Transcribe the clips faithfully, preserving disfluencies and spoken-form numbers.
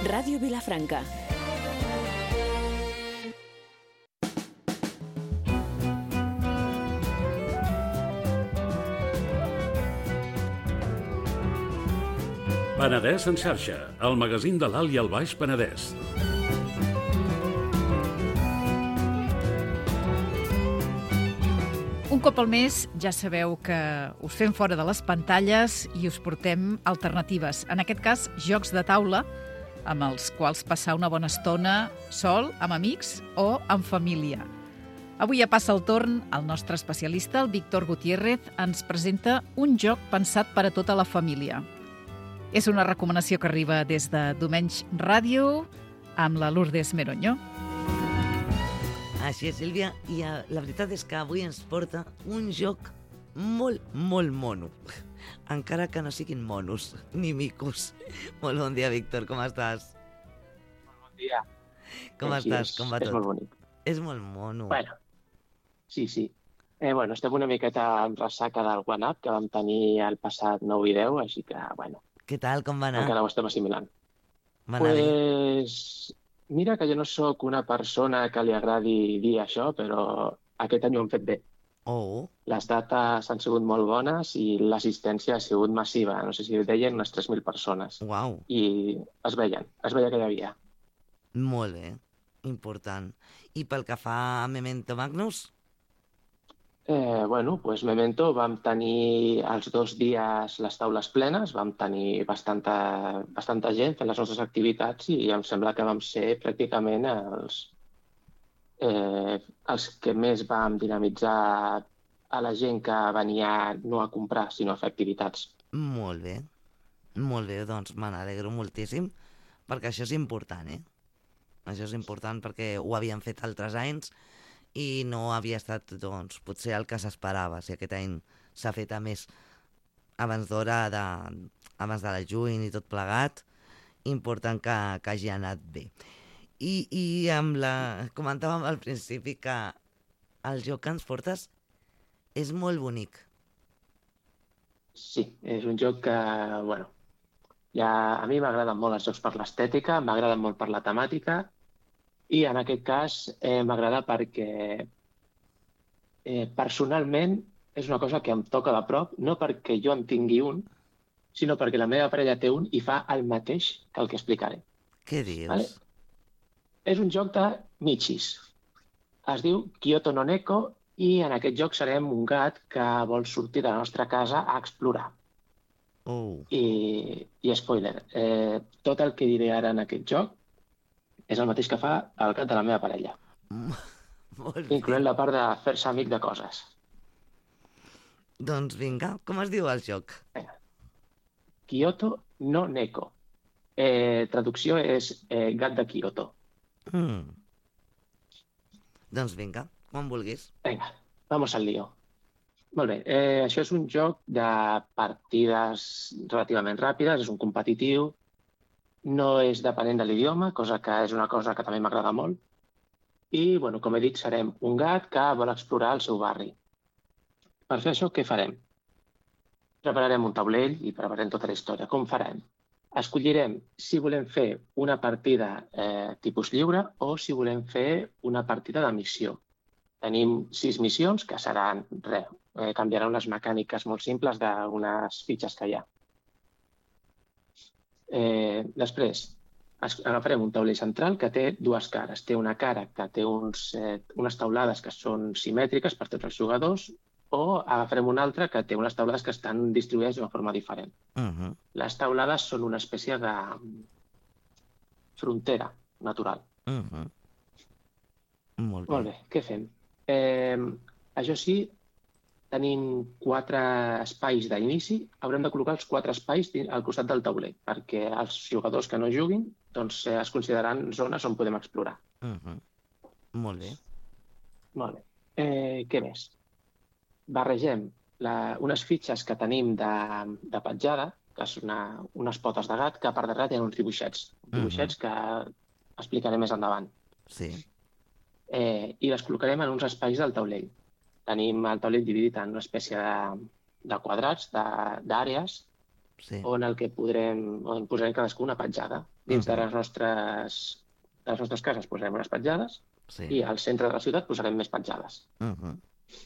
Ràdio Vilafranca. Penedès en xarxa, el magazín de l'Alt i el Baix Penedès. Un cop al mes ja sabeu que us fem fora de les pantalles i us portem alternatives. En aquest cas, jocs de taula amb els quals passar una bona estona sol, amb amics o amb família. Avui ja passa el torn al nostre especialista, el Víctor Gutiérrez, ens presenta un joc pensat per a tota la família. És una recomanació que arriba des de Domenys Ràdio amb la Lourdes Meroño. Així és, Sílvia, i la veritat és que avui ens porta un joc molt, molt mono. Encara que no siguin monos, ni micos. Molt bon dia, Víctor, com estàs? Molt bon dia. Com Així estàs? és, Com va tot? És molt bonic. És molt mono. Bueno, sí, sí. Eh, bueno, estem una miqueta en ressaca del One Up que vam tenir el passat nou i deu, així que, bueno, Què tal, com va anar? encara ho estem assimilant. Va anar bé? Pues, mira que jo no sóc una persona que li agradi dir això, però aquest any ho hem fet bé. Oh, Les dates han sigut molt bones i l'assistència ha sigut massiva. No sé si deien unes tres mil persones. uau, I es veien, es veia que hi havia. molt bé, important. I pel que fa a Memento Magnus? Eh, bueno, pues Memento vam tenir els dos dies les taules plenes, vam tenir bastanta, bastanta gent fent les nostres activitats i em sembla que vam ser pràcticament els, eh, els que més vam dinamitzar a la gent que venia no a comprar, sinó a fer activitats. Molt bé, molt bé, doncs me n'alegro moltíssim, perquè això és important, eh? Això és important perquè ho havien fet altres anys i no havia estat, doncs, potser el que s'esperava. Si aquest any s'ha fet a més abans d'hora, de, abans de la juny i tot plegat, important que, que hagi anat bé. I, i amb la, comentàvem al principi que el joc que ens portes és molt bonic. Sí, és un joc que, bueno, ja, a mi m'agraden molt els jocs per l'estètica, m'agraden molt per la temàtica, i en aquest cas eh, m'agrada perquè eh, personalment és una cosa que em toca de prop, no perquè jo en tingui un, sinó perquè la meva parella té un i fa el mateix que el que explicaré. Què dius? Vale? És un joc de Michis. Es diu Kyoto no Neko i en aquest joc serem un gat que vol sortir de la nostra casa a explorar. Oh, I, i spoiler, eh, tot el que diré ara en aquest joc és el mateix que fa el gat de la meva parella, molt bé. incloent la part de fer-se amic de coses. Doncs vinga, com es diu el joc? Kyoto no Neko. Eh, traducció és eh, gat de Kyoto. Mm. Doncs vinga, quan vulguis. Vinga, vamos al lío. Molt bé, eh, això és un joc de partides relativament ràpides, és un competitiu, no és depenent de l'idioma, cosa que és una cosa que també m'agrada molt. I, bueno, com he dit, serem un gat que vol explorar el seu barri. Per fer això, què farem? Prepararem un taulell i prepararem tota la història. Com farem? Escollirem si volem fer una partida eh, tipus lliure o si volem fer una partida de missió. Tenim sis missions que seran, res, eh, canviaran unes mecàniques molt simples d'unes fitxes que hi ha. Eh, després, agafarem un taulell central que té dues cares. Té una cara que té uns, eh, unes taulades que són simètriques per tots els jugadors o agafarem una altra que té unes taulades que estan distribuïdes d'una forma diferent. Uh -huh. Les taulades són una espècie de frontera natural. Uh -huh. Molt bé. Molt bé, què fem? Eh, això sí, tenim quatre espais d'inici, haurem de col·locar els quatre espais al costat del tauler, perquè els jugadors que no juguin doncs, eh, es consideraran zones on podem explorar. Uh -huh. Molt bé. Molt bé. Eh, què més? Barregem la, unes fitxes que tenim de, de petjada, que és una, unes potes de gat, que per darrere tenen uns dibuixets, dibuixets uh -huh. que explicaré més endavant. Sí. Eh, I les col·locarem en uns espais del taulell. Tenim el taulell dividit en una espècie de, de quadrats, d'àrees, Sí. on el que podrem, on posarem cadascú una petjada. Dins Mhm. de les nostres, de les nostres cases posarem unes petjades Sí. i al centre de la ciutat posarem més petjades. Mhm.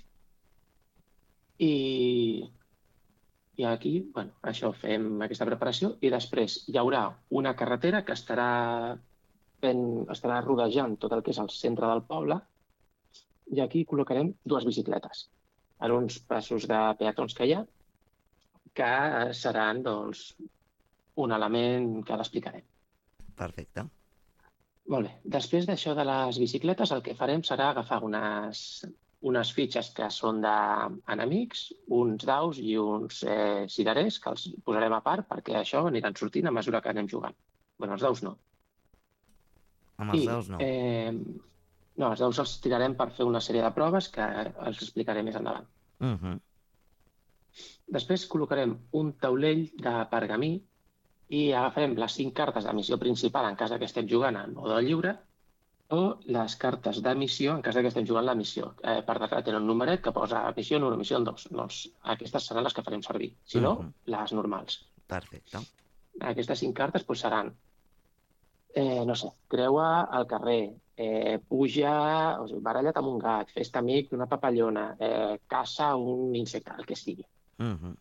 I, i aquí, bueno, això, fem aquesta preparació i després hi haurà una carretera que estarà, fent, estarà rodejant tot el que és el centre del poble i aquí col·locarem dues bicicletes en uns passos de peatons que hi ha, que seran, doncs, un element que ara explicarem. Perfecte. Molt bé. Després d'això de les bicicletes, el que farem serà agafar unes, unes fitxes que són d'enemics, uns daus i uns eh, cirerers, que els posarem a part perquè això aniran sortint a mesura que anem jugant. Bé, els daus no. Amb els I, daus no. Eh, no, els daus els tirarem per fer una sèrie de proves que els explicaré més endavant. Mhm. Després col·locarem un taulell de pergamí i agafarem les cinc cartes de missió principal en cas que estem jugant en mode lliure o les cartes de missió en cas que estem jugant la missió. Eh, per darrere tenen un numeret que posa missió número, missió dos. Doncs aquestes seran les que farem servir. Si no, Mhm. les normals. Perfecte. Aquestes cinc cartes doncs, seran, eh, no sé, creua al carrer, eh, puja, o sigui, baralla't amb un gat, fes-te amic d'una papallona, eh, caça un insecte, el que sigui. Mhm.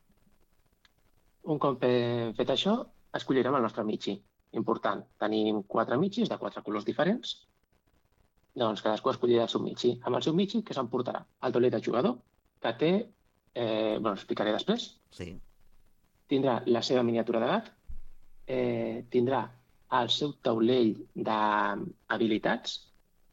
Un cop hem fet això, escollirem el nostre mitgi. Important, tenim quatre mitgis de quatre colors diferents, doncs cadascú escollirà el seu mitgi. Amb el seu mitgi, què s'emportarà? El taulell de jugador, que té, eh, bueno, explicaré després, Sí. tindrà la seva miniatura de gat, eh, tindrà el seu taulell d'habilitats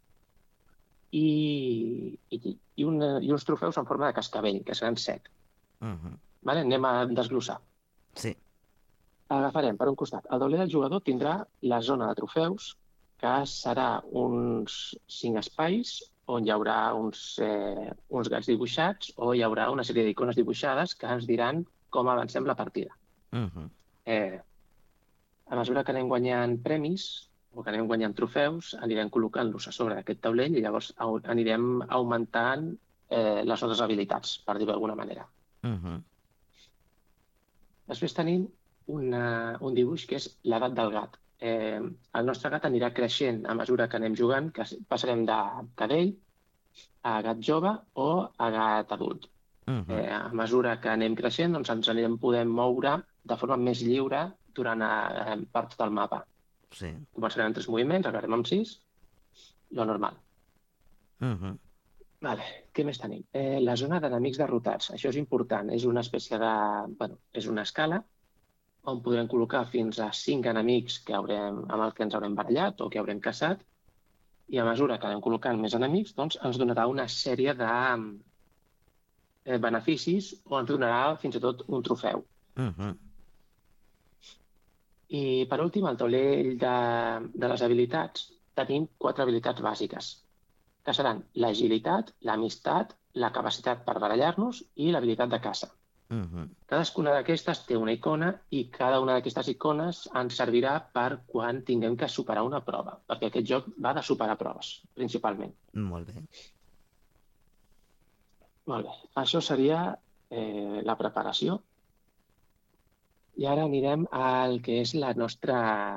i, i, i, una, i uns trofeus en forma de cascavell, que seran set. Mhm. Vale? Anem a desglossar. Sí. Agafarem per un costat. El taulell del jugador tindrà la zona de trofeus, que serà uns cinc espais on hi haurà uns, eh, uns gats dibuixats o hi haurà una sèrie d'icones dibuixades que ens diran com avancem la partida. Mhm. Eh, a mesura que anem guanyant premis o que anem guanyant trofeus, anirem col·locant-los a sobre d'aquest taulell i llavors au- anirem augmentant eh, les nostres habilitats, per dir-ho d'alguna manera. Mhm. Després tenim una, un dibuix que és l'edat del gat. Eh, el nostre gat anirà creixent a mesura que anem jugant, que passarem de cadell a gat jove o a gat adult. Mhm. Eh, a mesura que anem creixent, doncs ens anirem podent moure de forma més lliure durant eh, per tot el mapa. Sí. Començarem amb tres moviments, acabarem amb sis, lo normal. Mhm. Vale. Què més tenim? Eh, la zona d'enemics derrotats. Això és important. És una espècie de... Bueno, és una escala on podrem col·locar fins a cinc enemics que haurem, amb els que ens haurem barallat o que haurem caçat, i a mesura que anem col·locant més enemics, doncs ens donarà una sèrie de eh, beneficis o ens donarà fins i tot un trofeu. Mhm. I per últim, al taulell de, de les habilitats, tenim quatre habilitats bàsiques, que seran l'agilitat, l'amistat, la capacitat per barallar-nos i l'habilitat de caça. Mhm. Cadascuna d'aquestes té una icona i cada una d'aquestes icones ens servirà per quan tinguem que superar una prova, perquè aquest joc va de superar proves, principalment. Molt bé. Molt bé, això seria eh, la preparació. I ara anirem al que és la nostra...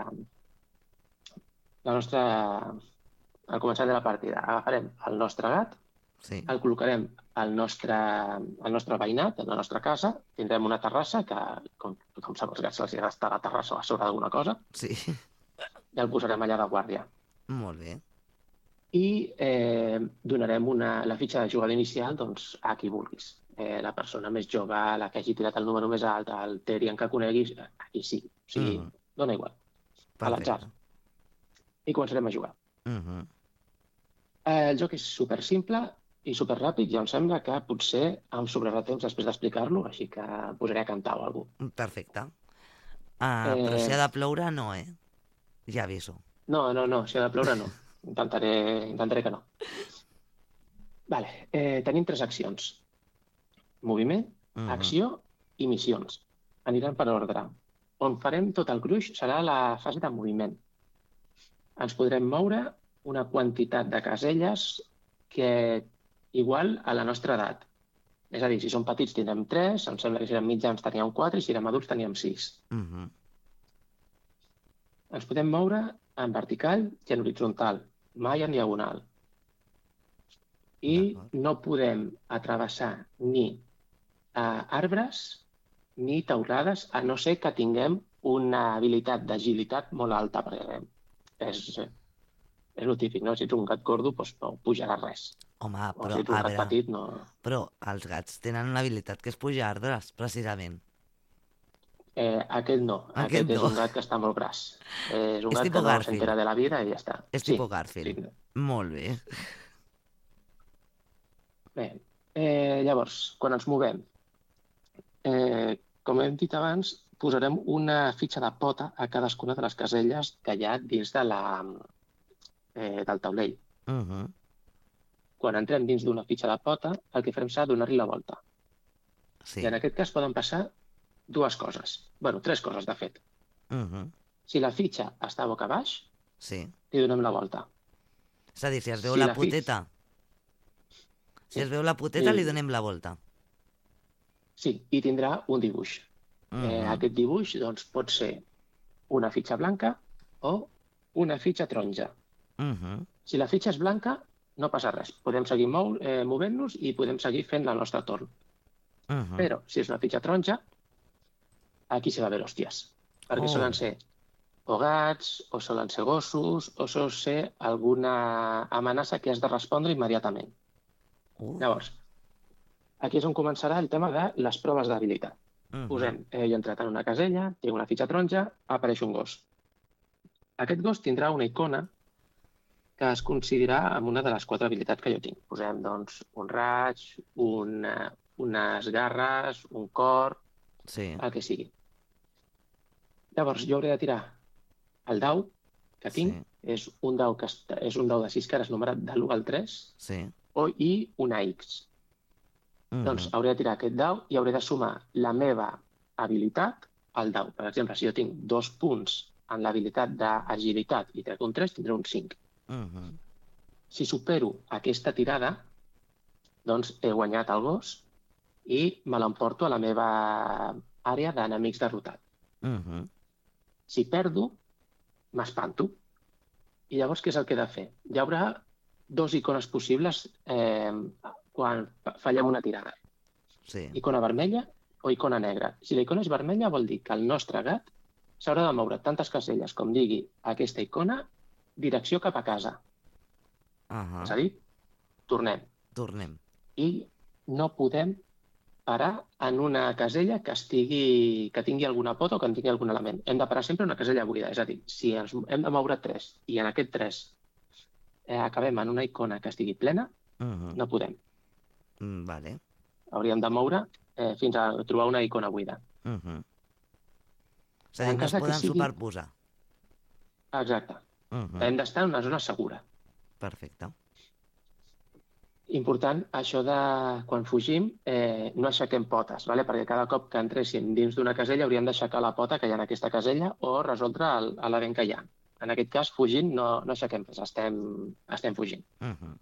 la nostra... al començament de la partida. Agafarem el nostre gat, Sí. el col·locarem al nostre, al nostre veïnat, a la nostra casa, tindrem una terrassa que, com tothom sap, els gats se'ls agrada estar a la terrassa o a sobre d'alguna cosa, Sí. i el posarem allà de guàrdia. Molt bé. I eh, donarem una, la fitxa de jugador inicial doncs, a qui vulguis. Eh, la persona més jove, la que hagi tirat el número més alt, el Terian que coneguis, a qui sí. O sigui, Mhm. dona igual. A l'atzar. I començarem a jugar. Mhm. Eh, el joc és super simple i super ràpid i em sembla que potser em sobrarà temps després d'explicar-lo, així que em posaré a cantar o alguna cosa. Perfecte. Uh, Eh, Però si ha de ploure, no, eh? Ja aviso. No, no, no, si ha de ploure no. Intentaré, intentaré que no. Vale, eh, tenim tres accions. Moviment, Mhm. acció i missions. Aniran per ordre. On farem tot el gruix serà la fase de moviment. Ens podrem moure una quantitat de caselles que igual a la nostra edat. És a dir, si som petits tindrem tres, em sembla que si érem mitjans teníem quatre i si érem adults teníem sis. Mhm. Ens podem moure en vertical i en horitzontal, mai en diagonal. I D'acord. no podem atravessar ni eh, arbres ni teulades, a no ser que tinguem una habilitat d'agilitat molt alta, perquè és, és el típic, no? Si ets un gat gordo, doncs no pujaràs res. Home, O però, si ets un a gat veure, petit, no... però els gats tenen una habilitat que és pujar arbres, precisament. Eh, aquest no. Aquest Aquest és no. un gat que està molt gras. Eh, és un És gat tipus que no Garfield. s'entera de la vida i ja està. És tipus Garfield. Sí. Molt bé. Bé, eh, llavors, quan ens movem, eh, com hem dit abans, posarem una fitxa de pota a cadascuna de les caselles que hi ha dins de la, eh, del taulell. Mhm. Quan entrem dins d'una fitxa de pota, el que farem serà donar-li la volta. Sí. I en aquest cas poden passar dues coses. Bueno, tres coses, de fet. Mhm. Si la fitxa està boca baix, Sí. li donem la volta. És a dir, si es veu Si la la fitxa- puteta... Si es veu la puteta, Sí. li donem la volta. Sí, i tindrà un dibuix. Mhm. Eh, aquest dibuix doncs, pot ser una fitxa blanca o una fitxa taronja. Mhm. Si la fitxa és blanca, no passa res. Podem seguir mou, eh, movent-nos i podem seguir fent el nostre torn. Mhm. Però si és una fitxa taronja, aquí s'hi va haver hòsties. Perquè Oh. solen ser o gats, o solen ser gossos, o sol ser alguna amenaça que has de respondre immediatament. Uh. Llavors, aquí és on començarà el tema de les proves d'habilitat. Mhm. Posem, eh, jo he entrat en una casella, tinc una fitxa taronja, apareix un gos. Aquest gos tindrà una icona que es coincidirà amb una de les quatre habilitats que jo tinc. Posem, doncs, un raig, una, unes garres, un cor, Sí. el que sigui. Llavors, jo hauré de tirar el dau que tinc, Sí. és un dau que està, és un dau de sis cares numerat de l'u al tres, Sí. o, i una X. Mhm. Doncs hauré de tirar aquest dau i hauré de sumar la meva habilitat al dau. Per exemple, si jo tinc dos punts en l'habilitat d'agilitat i trec un tres, tindré un cinc. Mhm. Si supero aquesta tirada, doncs he guanyat el gos i me l'emporto a la meva àrea d'enemics derrotat. Mhm. Si perdo, m'espanto. I llavors què és el que he de fer? Hi haurà dos icones possibles eh, quan fa- fallem una tirada. Sí. Icona vermella o icona negra. Si la icona és vermella vol dir que el nostre gat s'haurà de moure tantes caselles com digui aquesta icona, direcció cap a casa. Ahà. És a dir, tornem. Tornem. I no podem parar en una casella que estigui, que tingui alguna pota o que tingui algun element. Hem de parar sempre en una casella buida. És a dir, si ens hem de moure tres i en aquest tres eh, acabem en una icona que estigui plena, Mhm. no podem. Mm, Vale. Hauríem de moure eh, fins a trobar una icona buida. Mhm. És a dir, En no cas es de que poden sigui- superposar. Exacte. Mhm. Hem d'estar en una zona segura. Perfecte. Important, això de quan fugim, eh, no aixequem potes, vale? Perquè cada cop que entréssim dins d'una casella hauríem d'aixecar la pota que hi ha en aquesta casella o resoldre el- l'event que hi ha. En aquest cas, fugint, no, no aixequem res, estem, estem fugint. Mhm.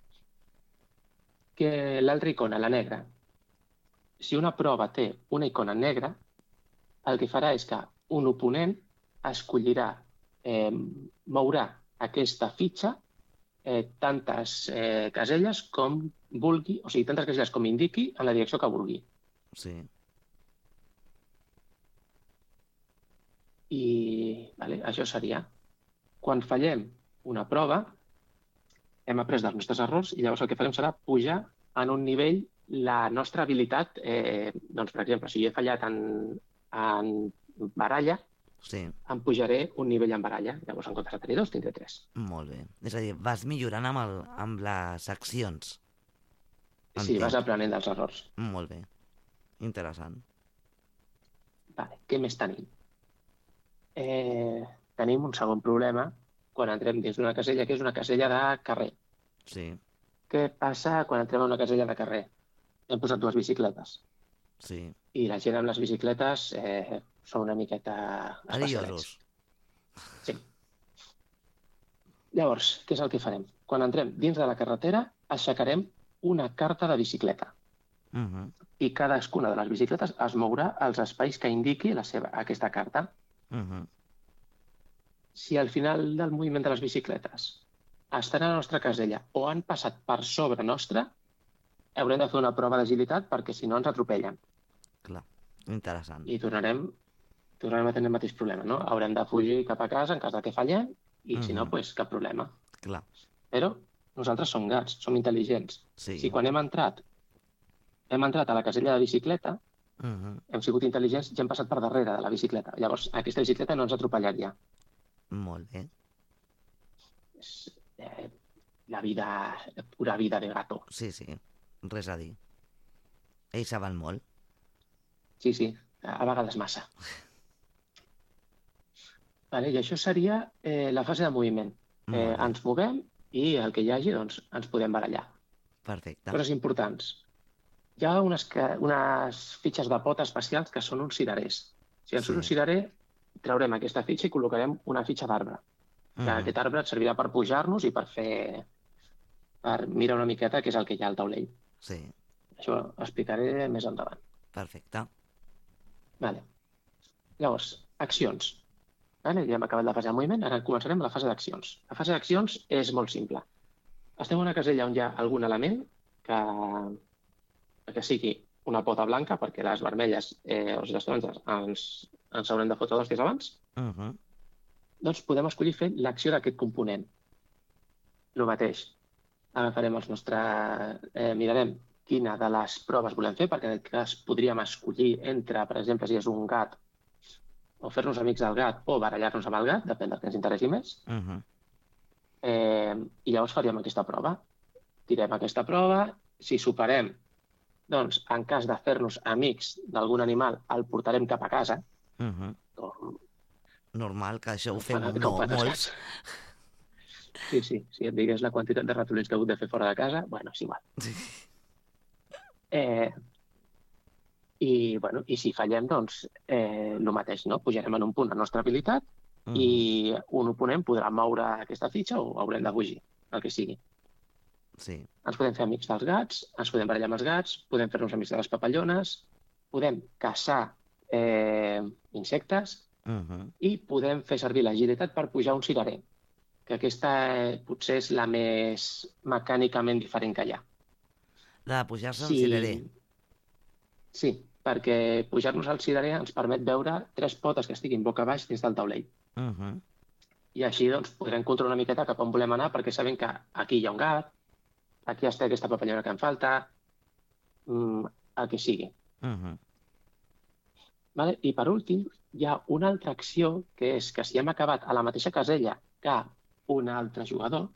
Que l'altra icona, la negra, si una prova té una icona negra, el que farà és que un oponent escollirà, eh, mourà aquesta fitxa eh, tantes eh, caselles com vulgui, o sigui, tantes caselles com indiqui en la direcció que vulgui. Sí. I vale, això seria. Quan fallem una prova, hem après dels nostres errors i llavors el que farem serà pujar en un nivell la nostra habilitat. Eh, doncs, per exemple, si jo he fallat en, en baralla, Sí. em pujaré un nivell en baralla. Llavors, en comptes de tenir dos, tindré tres. Molt bé. És a dir, vas millorant amb, el, amb les accions. Sí, Entenc. vas aprenent dels errors. Molt bé. Interessant. Vale, què més tenim? Eh, tenim un segon problema quan entrem dins d'una casella, que és una casella de carrer. Sí. Què passa quan entrem a una casella de carrer? Hem posat dues bicicletes Sí. i la gent amb les bicicletes eh, són una miqueta Perillosos. especialets. Sí. Llavors, què és el que farem? Quan entrem dins de la carretera, aixecarem una carta de bicicleta. Uh -huh. i cadascuna de les bicicletes es mourà als espais que indiqui la seva, aquesta carta. Uh -huh. Si al final del moviment de les bicicletes estan a la nostra casella o han passat per sobre nostra, haurem de fer una prova d'agilitat perquè si no ens atropellen. Clar, interessant. I tornarem, tornarem a tenir el mateix problema, no? Haurem de fugir cap a casa en cas de que fallem i uh -huh. si no, doncs cap problema. Clar. Però nosaltres som gats, som intel·ligents. Sí. Si quan hem entrat hem entrat a la casella de bicicleta, uh -huh. hem sigut intel·ligents i hem passat per darrere de la bicicleta. Llavors, aquesta bicicleta no ens atropellaria. Molt bé. És eh, la vida, pura vida de gato. Sí, sí, res a dir. Ells saben molt. Sí, sí, a vegades massa. Vale, I això seria eh, la fase de moviment. Eh, ens movem i el que hi hagi, doncs, ens podem barallar. Perfecte. Coses importants. Hi ha unes, que, unes fitxes de pot especials que són uns cirerers. Si ens Sí. surt un cirerer, traurem aquesta fitxa i col·locarem una fitxa d'arbre. Que Mhm. aquest arbre et servirà per pujar-nos i per fer... per mirar una miqueta què és el que hi ha al taulell. Sí, Això ho explicaré més endavant. perfecte. Vale. Llavors, accions. Vale? Ja hem acabat la fase de moviment, ara començarem la fase d'accions. La fase d'accions és molt simple. Estem en una casella on hi ha algun element que, que sigui una pota blanca, perquè les vermelles eh, o les taronges ens, ens haurem de fotre dos dies abans, Uh -huh. doncs podem escollir fer l'acció d'aquest component. El mateix. Agafarem els nostres... Eh, mirarem quina de les proves volem fer, perquè en aquest cas podríem escollir entre, per exemple, si és un gat, o fer-nos amics del gat, o barallar-nos amb el gat, depèn del que ens interessi més. Uh -huh. Eh, I llavors faríem aquesta prova. Tirem aquesta prova, si superem, doncs, en cas de fer-nos amics d'algun animal, el portarem cap a casa. Uh -huh. O, Normal, que això ho ho fem fan- mo que ho fan els molts. gats. Sí, sí, si et digués la quantitat de ratolins que he hagut de fer fora de casa, bueno, és igual. Eh, i, bueno, I si fallem, doncs, eh, el mateix, no? Pujarem en un punt la nostra habilitat Uh -huh. i un oponent podrà moure aquesta fitxa o haurem de fugir, el que sigui. Sí. Ens podem fer amics dels gats, ens podem barallar amb els gats, podem fer-nos amics de les papallones, podem caçar eh, insectes Uh -huh. i podem fer servir l'agilitat per pujar un cirerer, que aquesta eh, potser és la més mecànicament diferent que hi ha. La de pujar-se al cirerer. Sí, perquè pujar-nos al cirerer ens permet veure tres potes que estiguin boca baix dins del taulell. Uh -huh. I així doncs, podrem controlar una miqueta cap on volem anar, perquè sabem que aquí hi ha un gat, aquí està aquesta papallona que em falta, mm, el que sigui. Uh -huh. Vale? I per últim, hi ha una altra acció, que és que si hem acabat a la mateixa casella que un altre jugador,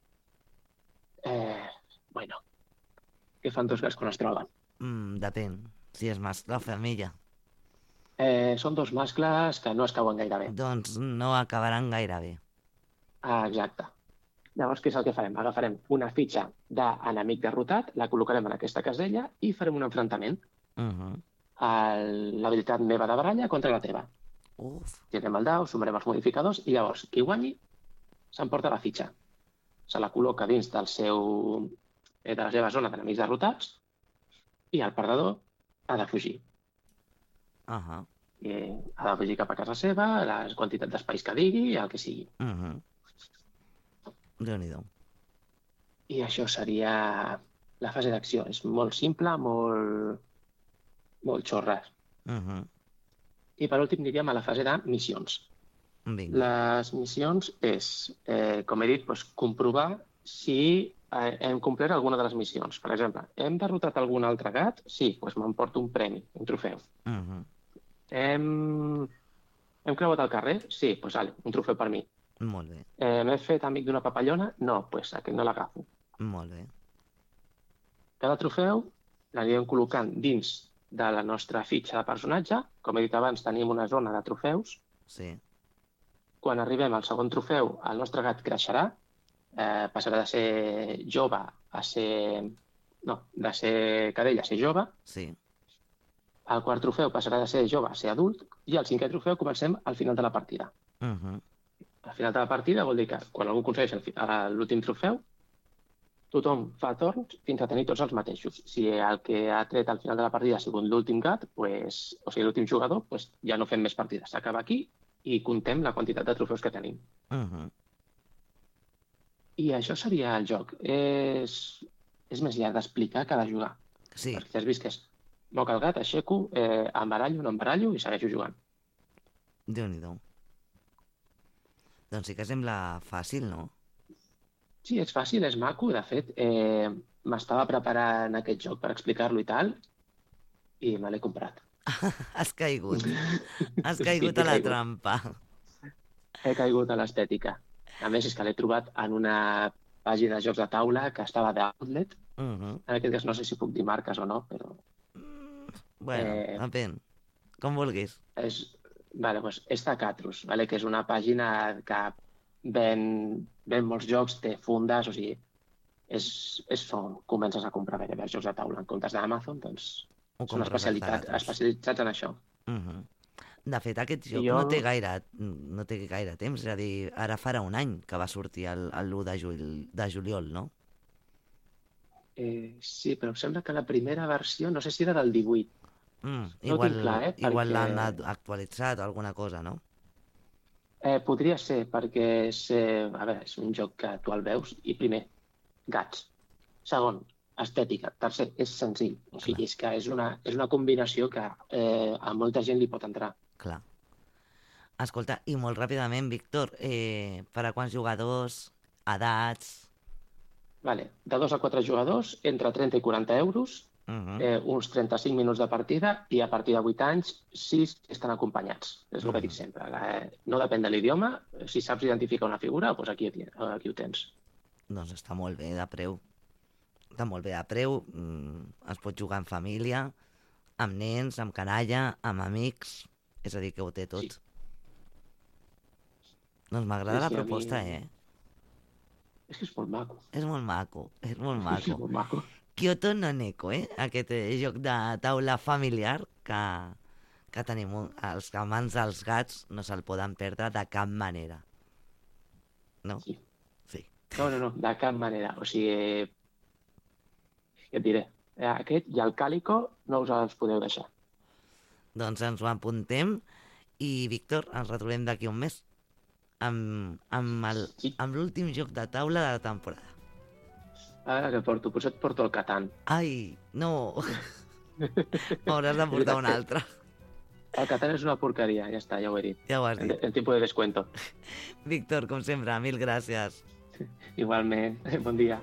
eh, bueno, què fan dos gats quan es troben? Mm, depèn, si és mascle o femella. Eh, són dos mascles que no es cauen gaire bé. Doncs no acabaran gaire bé. Ah, exacte. Llavors, què és el que farem? Agafarem una fitxa d'enemic derrotat, la col·locarem en aquesta casella i farem un enfrontament. Uh -huh. El- L'habilitat meva de baralla contra la teva. Uf. Tirem el dau, sumarem els modificadors i llavors qui guanyi s'emporta la fitxa. Se la col·loca dins del seu, eh, de la seva zona d'enemics derrotats i el perdedor ha de fugir. Uh -huh. I ha de fugir cap a casa seva, la quantitat d'espais que digui, el que sigui. Uh -huh. Déu-n'hi-do. I això seria la fase d'acció. És molt simple, molt, molt xorra. Uh -huh. I per últim aniríem a la fase de missions. Vinga. Les missions és, eh, com he dit, doncs, comprovar si eh, hem complert alguna de les missions. Per exemple, hem derrotat algun altre gat? Sí, doncs m'emporto un premi, un trofeu. Uh -huh. Hem, hem creuat el carrer? Sí, doncs vale, un trofeu per mi. Molt bé, Eh, M'he fet amic d'una papallona? No, doncs aquest no l'agafo. molt bé. Cada trofeu l'anirem col·locant dins de la nostra fitxa de personatge. Com he dit abans, tenim una zona de trofeus. Sí. Quan arribem al segon trofeu, el nostre gat creixerà, eh, passarà de ser jove a ser... No, de ser cadell a ser jove. Sí. El quart trofeu passarà de ser jove a ser adult. I el cinquè trofeu comencem al final de la partida. Uh -huh. Al final de la partida vol dir que quan algú aconsegueix el fi- a l'últim trofeu, tothom fa torns fins a tenir tots els mateixos. Si el que ha tret al final de la partida ha sigut l'últim gat, pues, o sigui, l'últim jugador, pues, ja no fem més partides. S'acaba aquí i contem la quantitat de trofeus que tenim. Uh-huh. I això seria el joc. És, és més llarg d'explicar que de jugar. Sí. Perquè ja has vist que és moc el gat, aixeco, eh, embarallo, no embarallo i segueixo jugant. Déu-n'hi-do. Doncs sí que sembla fàcil, no? Sí, és fàcil, és maco. De fet, eh, m'estava preparant aquest joc per explicar-lo i tal, i me l'he comprat. Has caigut. Has caigut Sí, a la he caigut. trampa. He caigut a l'estètica. A més, és que l'he trobat en una pàgina de jocs de taula que estava d'Outlet. Uh-huh. En aquest cas no sé si puc dir marques o no, però Bueno, Eh, depèn. Com vulguis. és, vale, doncs, és Tacatrus, vale, que és una pàgina que ven, ven molts jocs, té fundes, o sigui, és, és on comences a comprar gairebé jocs de taula en comptes d'Amazon, doncs Ho són compres a especialitat, Tacatrus. especialitzats en això. Uh-huh. De fet, aquest joc Jo- no té gaire no té gaire temps, és a dir, ara farà un any que va sortir el, el l'u de, jul, de juliol, no? Eh, sí, però em sembla que la primera versió, no sé si era del divuit. Mm, No ho igual tinc clar, eh, igual perquè- l'han ad- actualitzat o alguna cosa, no? Eh, podria ser, perquè és, eh, a veure, és un joc que tu el veus i primer, gats. Segon, estètica. Tercer, és senzill. O sigui, és que és una, és una combinació que eh, a molta gent li pot entrar. Clar. Escolta, i molt ràpidament, Víctor, eh, per a quants jugadors, edats... Vale. De dos a quatre jugadors, entre trenta i quaranta euros, Uh-huh. eh, uns trenta-cinc minuts de partida i a partir de vuit anys, sis estan acompanyats. És el que dic sempre. La, no depèn de l'idioma. Si saps identificar una figura, doncs aquí, aquí ho tens. Doncs està molt bé de preu. Està molt bé de preu. Mm, es pot jugar en família, amb nens, amb canalla, amb amics... És a dir, que ho té tot. Sí. Doncs m'agrada Sí, la sí, a mi- proposta, eh? És que és molt maco. És molt maco, és molt És maco. molt maco. Kyoto no Neko, eh? Aquest eh, joc de taula familiar que, que tenim. un- Els amants dels gats no se'l poden perdre de cap manera. No? Sí. Sí. No, no, no, de cap manera. O sigui, què et diré? Eh, Aquest i el Càlico no us els podeu deixar. Doncs ens ho apuntem i, Víctor, ens retrobem d'aquí un mes amb, amb, el, Sí. amb l'últim joc de taula de la temporada. A veure què porto, potser et porto el Catan. Ai, no! M'hauràs de portar un altre. El Catan és una porqueria, ja està, ja ho he dit. Ja ho has En, dit. en tipus de descuento. Víctor, com sempre, mil gràcies. Igualment, bon dia.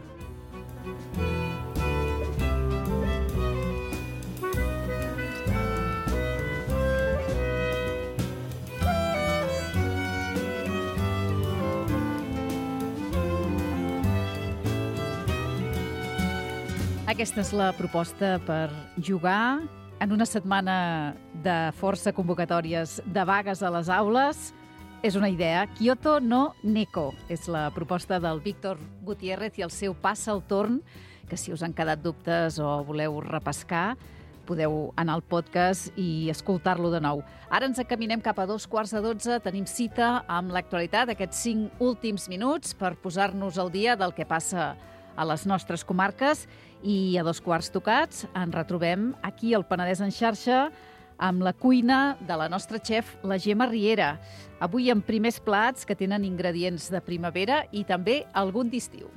Aquesta és la proposta per jugar en una setmana de força convocatòries de vagues a les aules. És una idea. Kyoto no Neko és la proposta del Víctor Gutiérrez i el seu Passa el torn, que si us han quedat dubtes o voleu repescar, podeu anar al podcast i escoltar-lo de nou. Ara ens encaminem cap a dos quarts de dotze. Tenim cita amb l'actualitat, aquests cinc últims minuts, per posar-nos al dia del que passa a les nostres comarques, i a dos quarts tocats ens retrobem aquí al Penedès en xarxa amb la cuina de la nostra xef, la Gemma Riera. Avui amb primers plats que tenen ingredients de primavera i també algun d'estiu.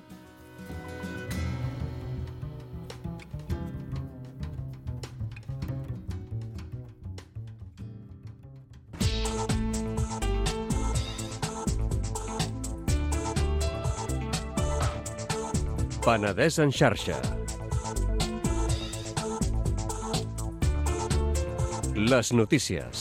Penedès en xarxa. Les notícies.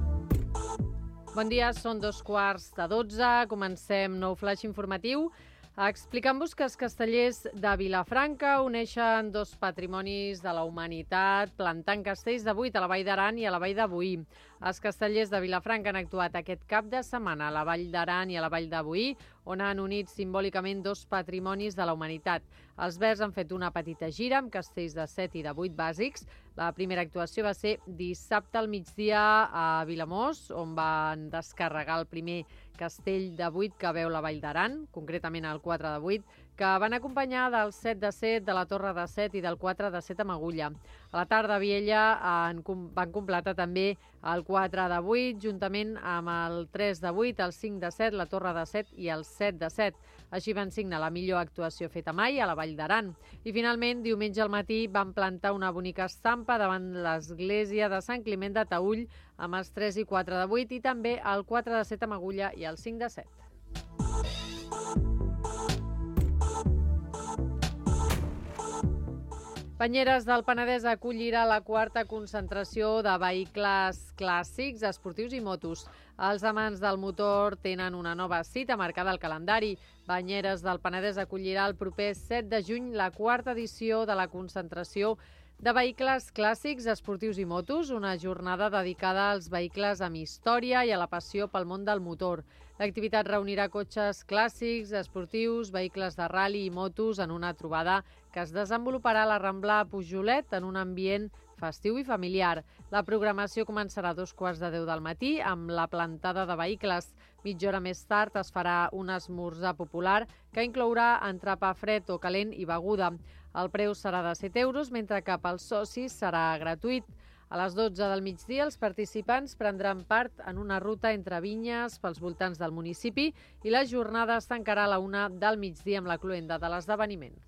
Bon dia, són dos quarts de dotze. Comencem nou flash informatiu. Explicant-vos que els castellers de Vilafranca uneixen dos patrimonis de la humanitat plantant castells de buit a la Vall d'Aran i a la Vall de Boí. Els castellers de Vilafranca han actuat aquest cap de setmana a la Vall d'Aran i a la Vall de Boí, on han unit simbòlicament dos patrimonis de la humanitat. Els Verds han fet una petita gira amb castells de set i de vuit bàsics. La primera actuació va ser dissabte al migdia a Vilamós, on van descarregar el primer castell de vuit que veu la Vall d'Aran, concretament el quatre de vuit, que van acompanyar del set de set, de la Torre de set i del quatre de set amb agulla. A la tarda a Viella en, van completar també el quatre de vuit, juntament amb el tres de vuit, el cinc de set, la Torre de set i el set de set. Així van signar la millor actuació feta mai a la Vall d'Aran. I finalment, diumenge al matí, van plantar una bonica estampa davant l'església de Sant Climent de Taüll amb els tres i quatre de vuit i també el quatre de set amb agulla i el cinc de set. Banyeres del Penedès acollirà la quarta concentració de vehicles clàssics, esportius i motos. Els amants del motor tenen una nova cita marcada al calendari. Banyeres del Penedès acollirà el proper set de juny la quarta edició de la concentració de vehicles clàssics, esportius i motos, una jornada dedicada als vehicles amb història i a la passió pel món del motor. L'activitat reunirà cotxes clàssics, esportius, vehicles de ral·li i motos en una trobada que es desenvoluparà a la Rambla Pujolet en un ambient festiu i familiar. La programació començarà a dos quarts de deu del matí amb la plantada de vehicles. Mitja hora més tard es farà un esmorzar popular que inclourà entrepà fred o calent i beguda. El preu serà de set euros, mentre que pels socis serà gratuït. A les dotze del migdia, els participants prendran part en una ruta entre vinyes pels voltants del municipi i la jornada es tancarà a la una del migdia amb la cloenda de l'esdeveniment.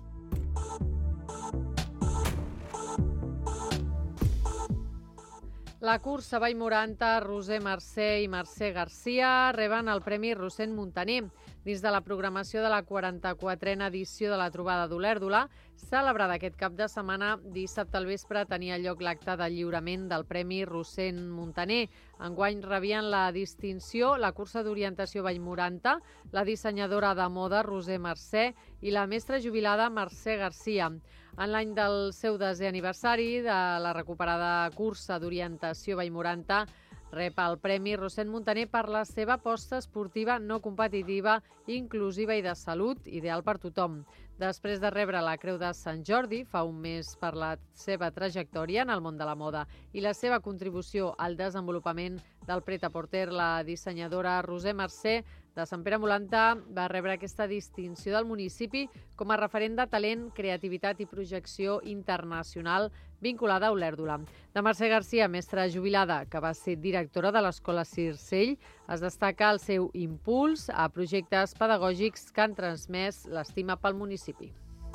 La cursa Vallmoranta, Roser Mercè i Mercè Garcia reben el Premi Rossend Muntaner. Dins de la programació de la quaranta-quatrena edició de la trobada d'Olèrdola, celebrada aquest cap de setmana, dissabte al vespre tenia lloc l'acte de lliurament del Premi Rossend Muntaner. Enguany rebien la distinció la cursa d'orientació Vallmoranta, la dissenyadora de moda Roser Mercè i la mestra jubilada Mercè Garcia. En l'any del seu desè aniversari de la recuperada cursa d'orientació Vallmoranta, rep el Premi Rossend Muntaner per la seva aposta esportiva no competitiva, inclusiva i de salut, ideal per tothom. Després de rebre la Creu de Sant Jordi, fa un mes, per la seva trajectòria en el món de la moda i la seva contribució al desenvolupament del pret-a-porter, la dissenyadora Roser Mercè de Sant Pere Molanta va rebre aquesta distinció del municipi com a referent de talent, creativitat i projecció internacional vinculada a Olèrdola. De Mercè Garcia, mestra jubilada, que va ser directora de l'Escola Circell, es destaca el seu impuls a projectes pedagògics que han transmès l'estima pel municipi.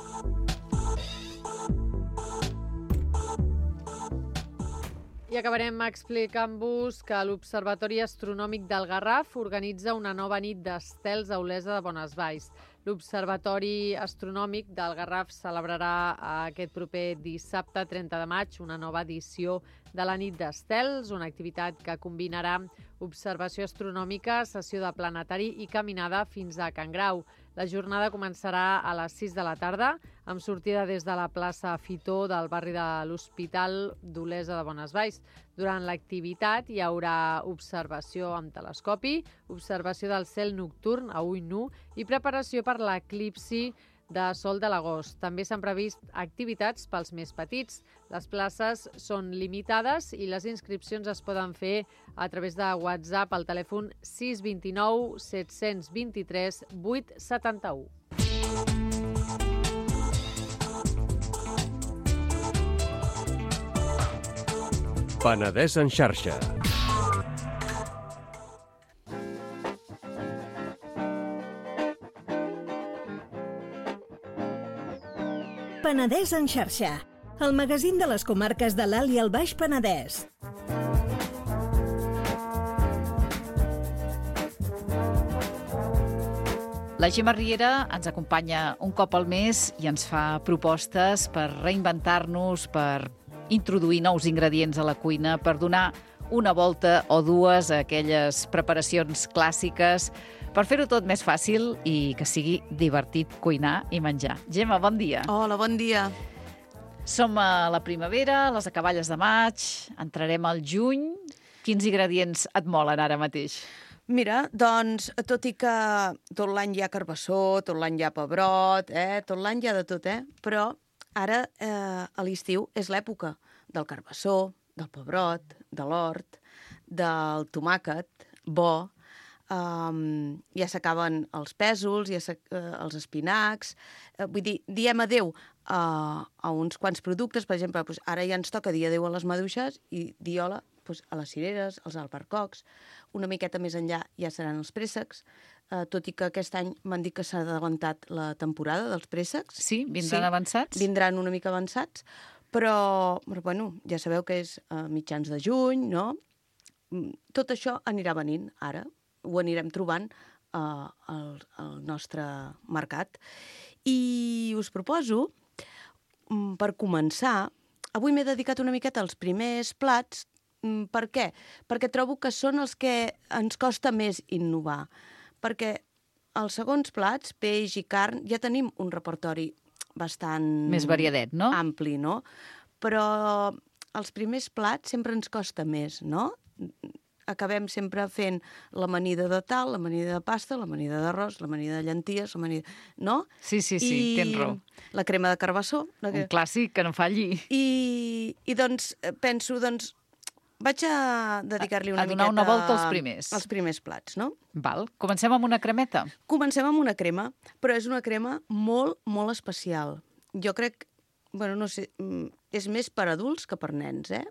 I acabarem explicant-vos que l'Observatori Astronòmic del Garraf organitza una nova nit d'estels a Olesa de Bonesvalls. L'Observatori Astronòmic del Garraf celebrarà aquest proper dissabte trenta de maig una nova edició de la nit d'estels, una activitat que combinarà observació astronòmica, sessió de planetari i caminada fins a Can Grau. La jornada començarà a les sis de la tarda, amb sortida des de la plaça Fitó del barri de l'Hospital d'Olesa de Bonesvalls. Durant l'activitat hi haurà observació amb telescopi, observació del cel nocturn a ull nu i preparació per l'eclipsi de sol de l'agost. També s'han previst activitats pels més petits. Les places són limitades i les inscripcions es poden fer a través de WhatsApp al telèfon sis dos nou set dos tres vuit set u. Penedès en xarxa. Penedès en xarxa, el magazín de les comarques de l'Alt i el Baix Penedès. La Gemma Riera ens acompanya un cop al mes i ens fa propostes per reinventar-nos, per introduir nous ingredients a la cuina, per donar una volta o dues a aquelles preparacions clàssiques per fer-ho tot més fàcil i que sigui divertit cuinar i menjar. Gemma, bon dia. Hola, bon dia. Som a la primavera, a les acaballes de maig, entrarem al juny. Quins ingredients et molen ara mateix? Mira, doncs, tot i que tot l'any hi ha carbassó, tot l'any hi ha pebrot, eh? tot l'any hi ha de tot, eh? Però ara, eh, a l'estiu, és l'època del carbassó, del pebrot, de l'hort, del tomàquet bo. Um, ja s'acaben els pèsols, ja uh, els espinacs. Uh, vull dir, diem adéu a, a uns quants productes. Per exemple, doncs, ara ja ens toca dir adéu a les maduixes i dir hola doncs, a les cireres, als albercocs. Una miqueta més enllà ja seran els préssecs, uh, tot i que aquest any m'han dit que s'ha adelantat la temporada dels préssecs. Sí? Vindran sí, avançats? Vindran una mica avançats, però, però bueno, ja sabeu que és a mitjans de juny, no? Tot això anirà venint ara. Ho anirem trobant uh, al, al nostre mercat. I us proposo, um, per començar, avui m'he dedicat una miqueta als primers plats. Um, per què? Perquè trobo que són els que ens costa més innovar. Perquè els segons plats, peix i carn, ja tenim un repertori bastant... Més variadet, no? Ampli, no? Però els primers plats sempre ens costa més, no? Acabem sempre fent l'amanida de tal, l'amanida de pasta, l'amanida d'arròs, l'amanida de llenties, l'amanida... No? Sí, sí, sí, I tens raó. La crema de carbassó. La... Un clàssic que no falli. I, i doncs penso, doncs, vaig a dedicar-li una a donar miqueta... una volta als primers. als primers plats, no? Val. Comencem amb una cremeta. Comencem amb una crema, però és una crema molt, molt especial. Jo crec, bueno, no sé, és més per adults que per nens, eh?